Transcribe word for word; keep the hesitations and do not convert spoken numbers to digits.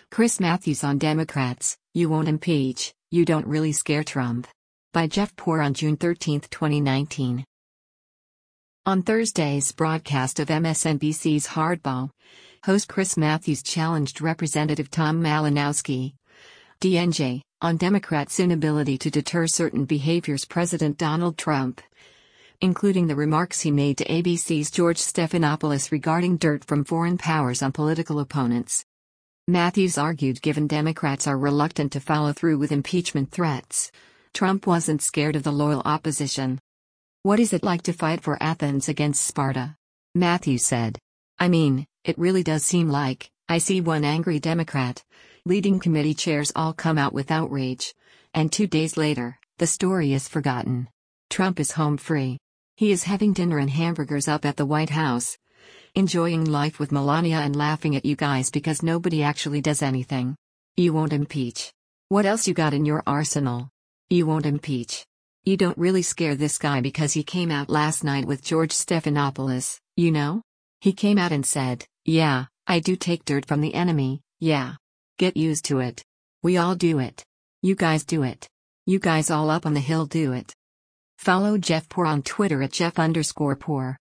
Chris Matthews on Democrats, You Won't Impeach, You Don't Really Scare Trump. By Jeff Poor on June thirteenth, twenty nineteen. On Thursday's broadcast of M S N B C's Hardball, host Chris Matthews challenged Representative Tom Malinowski, D N J, on Democrats' inability to deter certain behaviors President Donald Trump, including the remarks he made to A B C's George Stephanopoulos regarding dirt from foreign powers on political opponents. Matthews argued given Democrats are reluctant to follow through with impeachment threats, Trump wasn't scared of the loyal opposition. What is it like to fight for Athens against Sparta? Matthews said. I mean, it really does seem like, I see one angry Democrat, leading committee chairs all come out with outrage, and two days later, the story is forgotten. Trump is home free. He is having dinner and hamburgers up at the White House, enjoying life with Melania and laughing at you guys because nobody actually does anything. You won't impeach. What else you got in your arsenal? You won't impeach. You don't really scare this guy because he came out last night with George Stephanopoulos, you know? He came out and said, yeah, I do take dirt from the enemy, yeah. Get used to it. We all do it. You guys do it. You guys all up on the Hill do it. Follow Jeff Poor on Twitter at Jeff underscore Poor.